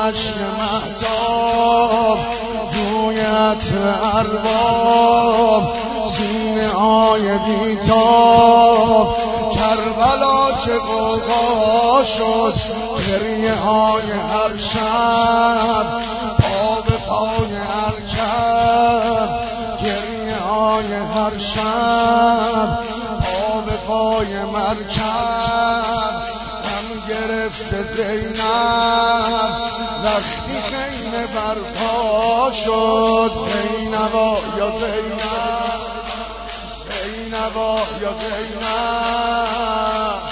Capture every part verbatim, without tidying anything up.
عشق مهتاب، روی عطر ارباب، سینه های بیتاب. کربلا چه غوغا شد، گریه های هر شب، پا به پای ارکب، گریه های هر شب، پا به پای مرکب. هم گرفته زینب وقتی خیمه برپا شد. زینبا یا زینب، زینبا یا زینب،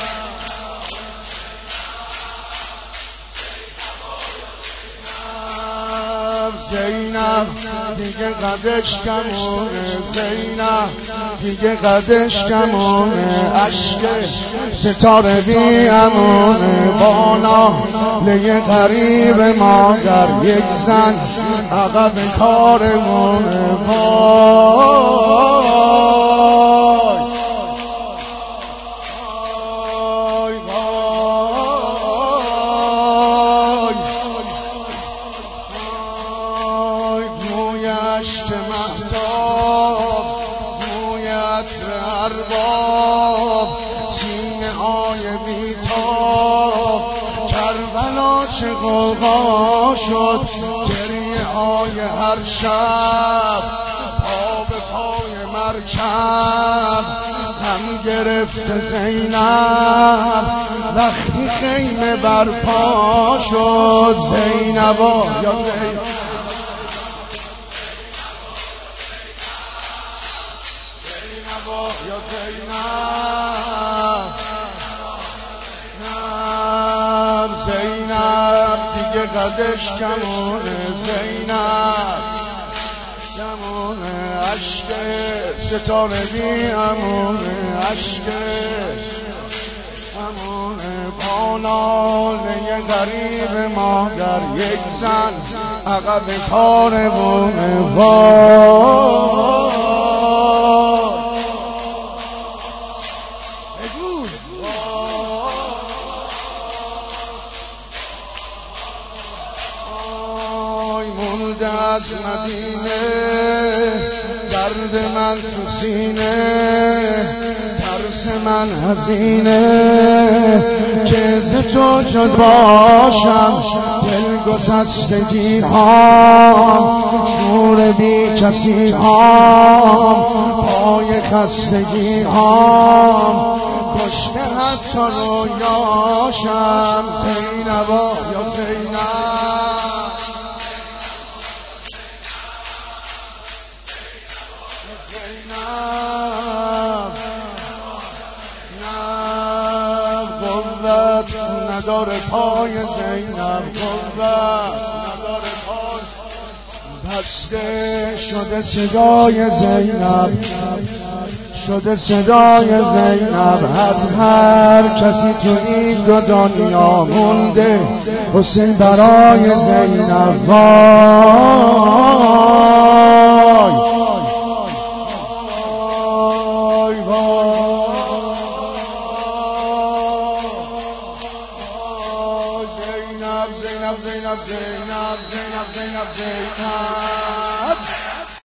زینب دیگه قدش کمونه، زینب دیگه قدش کمونه. عشق ستاره بی امونه، بانا لیه غریب مادر، یک زن عقب کارمونه. عشق مهتاب، موی عطر ارباب، سینه های بیتاب. کربلا چه غوغا شد، گریه های هر شب، پا به پای مرکب. هم گرفت زینب وقتی خیمه برپا شد. زینبا یا زینب، یا زینب، زینب دیگه قدش کمونه، زینب کمونه. عشق ستاره بی امونه، عشق امونه. پاناله غریب مادر، یک زن عقب کارمونه. وای مونده از مدینه درد من تو سینه، ترس من هزینه که ز تو جد باشم. دل گسستگی هام، شور بی کسی هام، پای خستگی هام، کشته حتی رویاشم. زینبا یا زینب، زینب قوت نداره پای زینب، قوت نداره پای. بسته شده صدای زینب، شده صدای زینب. از هر کسی تو این دو دنیا مونده حسین برای زینب. وای زینب زینب زینب زینب زینب زینب زینب